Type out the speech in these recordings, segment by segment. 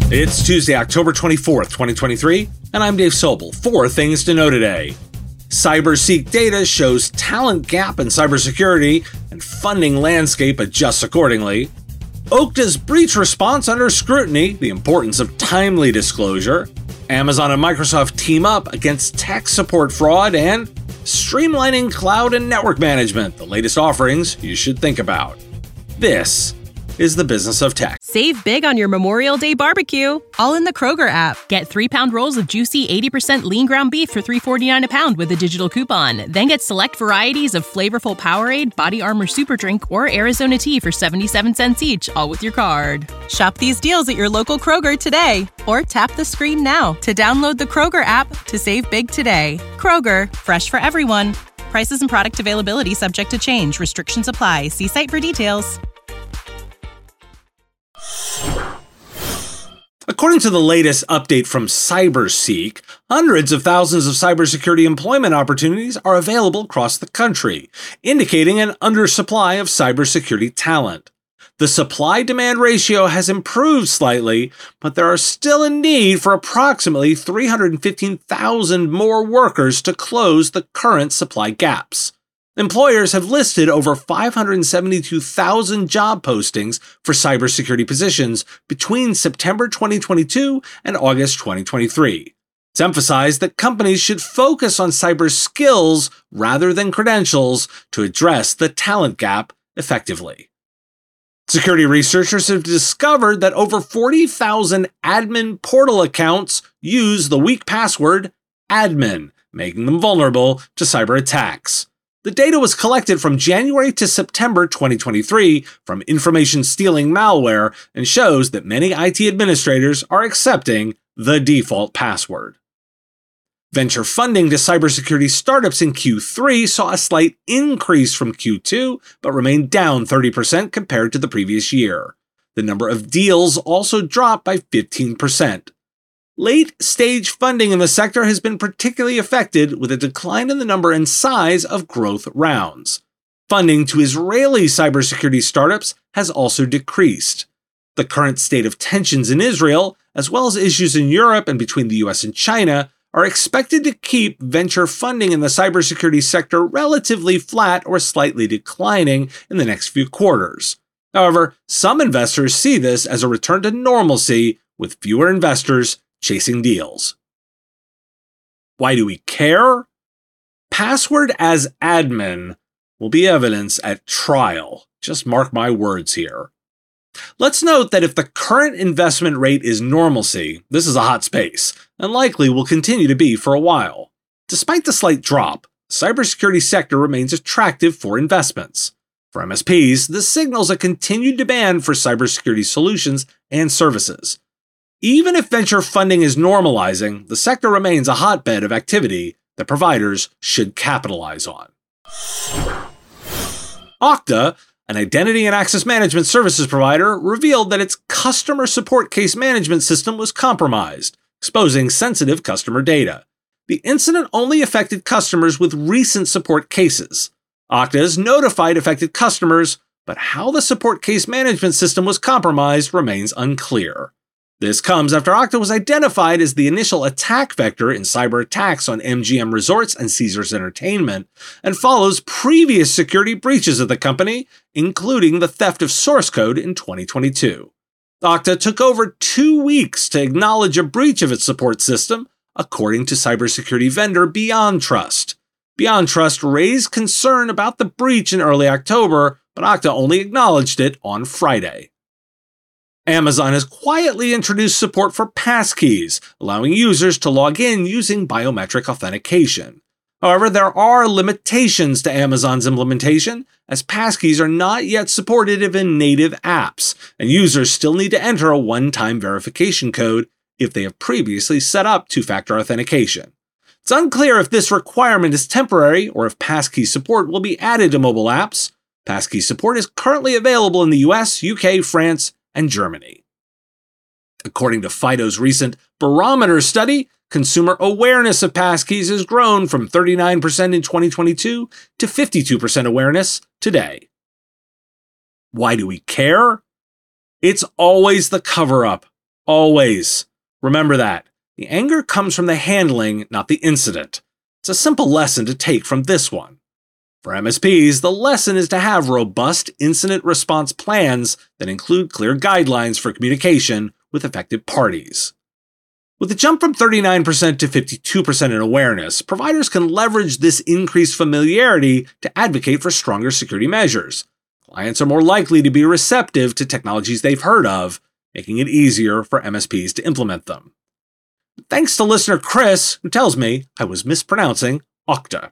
It's Tuesday, October 24th, 2023, and I'm Dave Sobel. 4 things to know today. CyberSeek data shows talent gap in cybersecurity and funding landscape adjusts accordingly. Okta's breach response under scrutiny, the importance of timely disclosure. Amazon and Microsoft team up against tech support fraud, and streamlining cloud and network management, the latest offerings you should think about. This is the business of tech. Save big on your Memorial Day barbecue, all in the Kroger app. Get 3-pound rolls of juicy 80% lean ground beef for $3.49 a pound with a digital coupon. Then get select varieties of flavorful Powerade, Body Armor Super Drink, or Arizona tea for 77 cents each, all with your card. Shop these deals at your local Kroger today, or tap the screen now to download the Kroger app to save big today. Kroger, fresh for everyone. Prices and product availability subject to change. Restrictions apply. See site for details. According to the latest update from CyberSeek, hundreds of thousands of cybersecurity employment opportunities are available across the country, indicating an undersupply of cybersecurity talent. The supply-demand ratio has improved slightly, but there are still a need for approximately 315,000 more workers to close the current supply gaps. Employers have listed over 572,000 job postings for cybersecurity positions between September 2022 and August 2023. It's emphasized that companies should focus on cyber skills rather than credentials to address the talent gap effectively. Security researchers have discovered that over 40,000 admin portal accounts use the weak password admin, making them vulnerable to cyber attacks. The data was collected from January to September 2023 from information stealing malware and shows that many IT administrators are accepting the default password. Venture funding to cybersecurity startups in Q3 saw a slight increase from Q2, but remained down 30% compared to the previous year. The number of deals also dropped by 15%. Late-stage funding in the sector has been particularly affected with a decline in the number and size of growth rounds. Funding to Israeli cybersecurity startups has also decreased. The current state of tensions in Israel, as well as issues in Europe and between the US and China, are expected to keep venture funding in the cybersecurity sector relatively flat or slightly declining in the next few quarters. However, some investors see this as a return to normalcy with fewer investors chasing deals. Why do we care? Password as admin will be evidence at trial. Just mark my words here. Let's note that if the current investment rate is normalcy, this is a hot space, and likely will continue to be for a while. Despite the slight drop, the cybersecurity sector remains attractive for investments. For MSPs, this signals a continued demand for cybersecurity solutions and services. Even if venture funding is normalizing, the sector remains a hotbed of activity that providers should capitalize on. Okta, an identity and access management services provider, revealed that its customer support case management system was compromised, exposing sensitive customer data. The incident only affected customers with recent support cases. Okta has notified affected customers, but how the support case management system was compromised remains unclear. This comes after Okta was identified as the initial attack vector in cyber attacks on MGM Resorts and Caesars Entertainment, and follows previous security breaches of the company, including the theft of source code in 2022. Okta took over 2 weeks to acknowledge a breach of its support system, according to cybersecurity vendor BeyondTrust. BeyondTrust raised concern about the breach in early October, but Okta only acknowledged it on Friday. Amazon has quietly introduced support for passkeys, allowing users to log in using biometric authentication. However, there are limitations to Amazon's implementation, as passkeys are not yet supported in native apps, and users still need to enter a one-time verification code if they have previously set up two-factor authentication. It's unclear if this requirement is temporary or if passkey support will be added to mobile apps. Passkey support is currently available in the US, UK, France, and Germany. According to FIDO's recent Barometer study, consumer awareness of passkeys has grown from 39% in 2022 to 52% awareness today. Why do we care? It's always the cover-up. Always. Remember that. The anger comes from the handling, not the incident. It's a simple lesson to take from this one. For MSPs, the lesson is to have robust incident response plans that include clear guidelines for communication with affected parties. With a jump from 39% to 52% in awareness, providers can leverage this increased familiarity to advocate for stronger security measures. Clients are more likely to be receptive to technologies they've heard of, making it easier for MSPs to implement them. Thanks to listener Chris, who tells me I was mispronouncing Okta.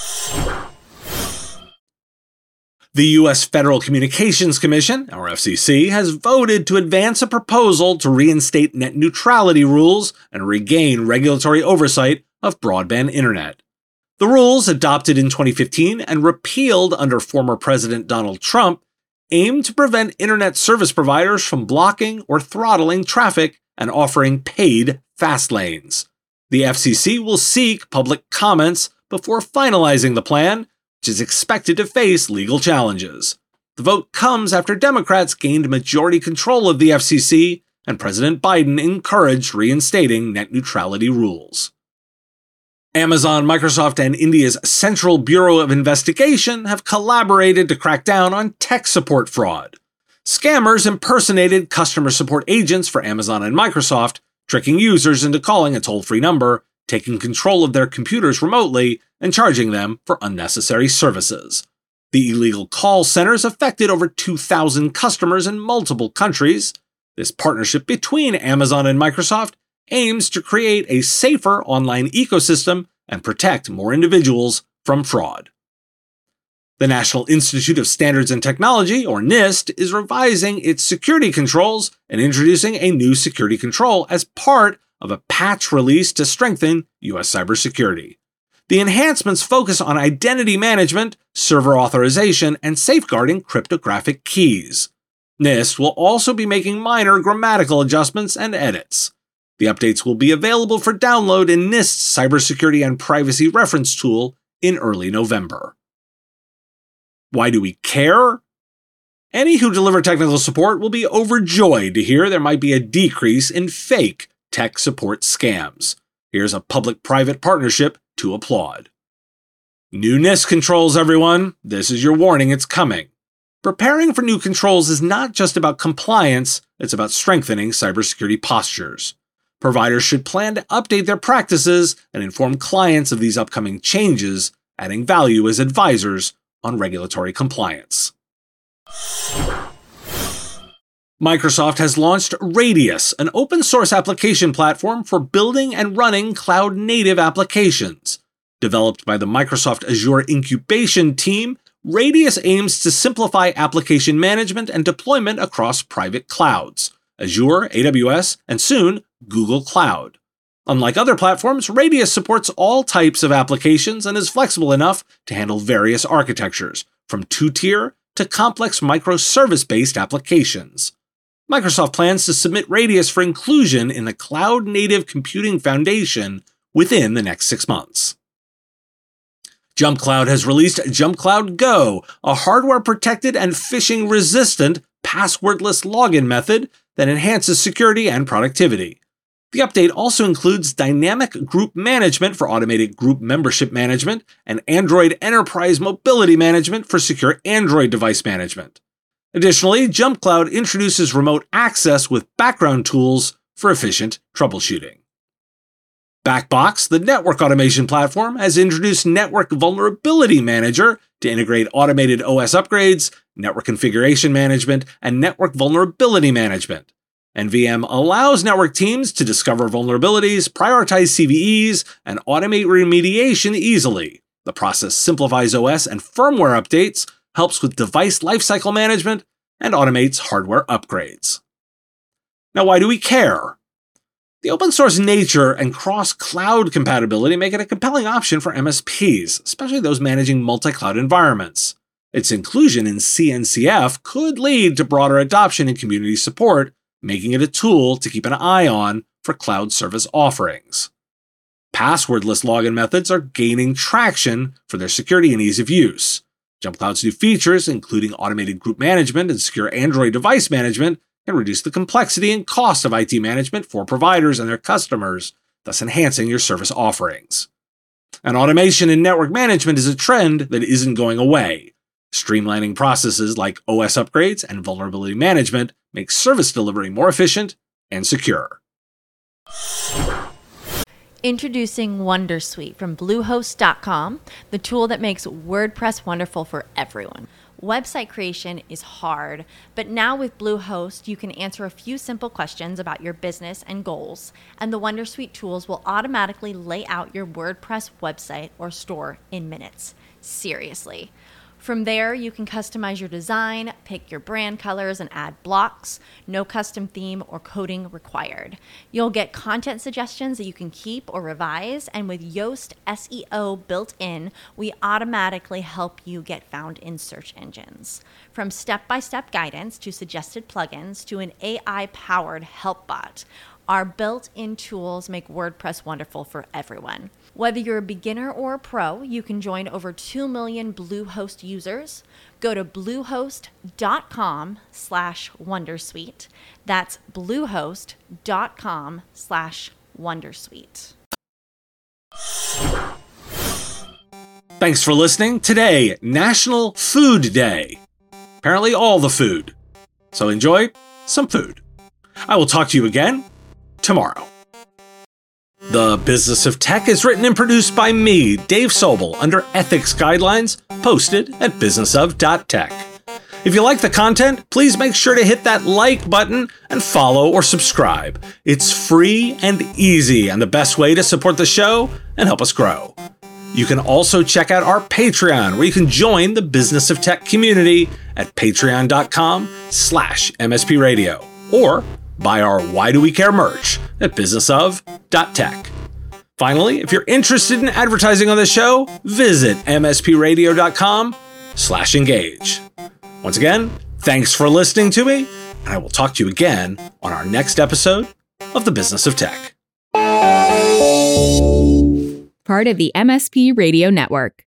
The U.S. Federal Communications Commission, or FCC, has voted to advance a proposal to reinstate net neutrality rules and regain regulatory oversight of broadband internet. The rules, adopted in 2015 and repealed under former President Donald Trump, aim to prevent internet service providers from blocking or throttling traffic and offering paid fast lanes. The FCC will seek public comments before finalizing the plan, which is expected to face legal challenges. The vote comes after Democrats gained majority control of the FCC and President Biden encouraged reinstating net neutrality rules. Amazon, Microsoft, and India's Central Bureau of Investigation have collaborated to crack down on tech support fraud. Scammers impersonated customer support agents for Amazon and Microsoft, tricking users into calling a toll-free number, taking control of their computers remotely, and charging them for unnecessary services. The illegal call centers affected over 2,000 customers in multiple countries. This partnership between Amazon and Microsoft aims to create a safer online ecosystem and protect more individuals from fraud. The National Institute of Standards and Technology, or NIST, is revising its security controls and introducing a new security control as part of a patch release to strengthen U.S. cybersecurity. The enhancements focus on identity management, server authorization, and safeguarding cryptographic keys. NIST will also be making minor grammatical adjustments and edits. The updates will be available for download in NIST's Cybersecurity and Privacy Reference Tool in early November. Why do we care? Any who deliver technical support will be overjoyed to hear there might be a decrease in fake tech support scams. Here's a public-private partnership to applaud. New NIST controls, everyone. This is your warning, it's coming. Preparing for new controls is not just about compliance, it's about strengthening cybersecurity postures. Providers should plan to update their practices and inform clients of these upcoming changes, adding value as advisors on regulatory compliance. Microsoft has launched Radius, an open-source application platform for building and running cloud-native applications. Developed by the Microsoft Azure Incubation team, Radius aims to simplify application management and deployment across private clouds, Azure, AWS, and soon, Google Cloud. Unlike other platforms, Radius supports all types of applications and is flexible enough to handle various architectures, from two-tier to complex microservice-based applications. Microsoft plans to submit Radius for inclusion in the Cloud Native Computing Foundation within the next 6 months. JumpCloud has released JumpCloud Go, a hardware-protected and phishing-resistant passwordless login method that enhances security and productivity. The update also includes dynamic group management for automated group membership management and Android Enterprise Mobility Management for secure Android device management. Additionally, JumpCloud introduces remote access with background tools for efficient troubleshooting. Backbox, the network automation platform, has introduced Network Vulnerability Manager to integrate automated OS upgrades, network configuration management, and network vulnerability management. NVM allows network teams to discover vulnerabilities, prioritize CVEs, and automate remediation easily. The process simplifies OS and firmware updates, helps with device lifecycle management, and automates hardware upgrades. Now, why do we care? The open source nature and cross-cloud compatibility make it a compelling option for MSPs, especially those managing multi-cloud environments. Its inclusion in CNCF could lead to broader adoption and community support, making it a tool to keep an eye on for cloud service offerings. Passwordless login methods are gaining traction for their security and ease of use. JumpCloud's new features, including automated group management and secure Android device management, and reduce the complexity and cost of IT management for providers and their customers, thus enhancing your service offerings. And automation in network management is a trend that isn't going away. Streamlining processes like OS upgrades and vulnerability management makes service delivery more efficient and secure. Introducing Wondersuite from Bluehost.com, the tool that makes WordPress wonderful for everyone. Website creation is hard, but now with Bluehost, you can answer a few simple questions about your business and goals, and the Wondersuite tools will automatically lay out your WordPress website or store in minutes. Seriously. From there, you can customize your design, pick your brand colors, and add blocks. No custom theme or coding required. You'll get content suggestions that you can keep or revise, and with Yoast SEO built in, we automatically help you get found in search engines. From step-by-step guidance to suggested plugins to an AI-powered help bot, our built-in tools make WordPress wonderful for everyone. Whether you're a beginner or a pro, you can join over 2 million Bluehost users. Go to bluehost.com/wondersuite. That's bluehost.com/wondersuite. Thanks for listening. Today, National Food Day. Apparently all the food. So enjoy some food. I will talk to you again tomorrow. The Business of Tech is written and produced by me, Dave Sobel, under ethics guidelines posted at businessof.tech. If you like the content, please make sure to hit that like button and follow or subscribe. It's free and easy and the best way to support the show and help us grow. You can also check out our Patreon, where you can join the Business of Tech community at patreon.com/MSP Radio, or buy our Why Do We Care merch at businessof.tech. Finally, if you're interested in advertising on the show, visit mspradio.com/engage. Once again, thanks for listening to me, and I will talk to you again on our next episode of The Business of Tech. Part of the MSP Radio Network.